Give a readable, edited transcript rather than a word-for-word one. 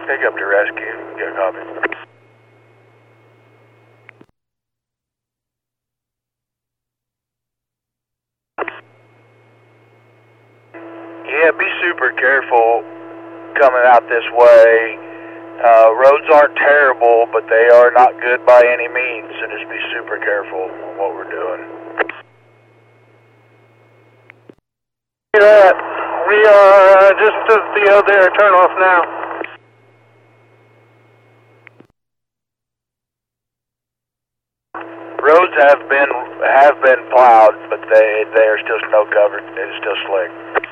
Pick up to rescue. Get a copy. Yeah, be super careful coming out this way. Roads aren't terrible, but they are not good by any means, so just be super careful on what we're doing. We are just to the other turnoff now. Roads have been plowed, but they are still snow covered. It's still slick.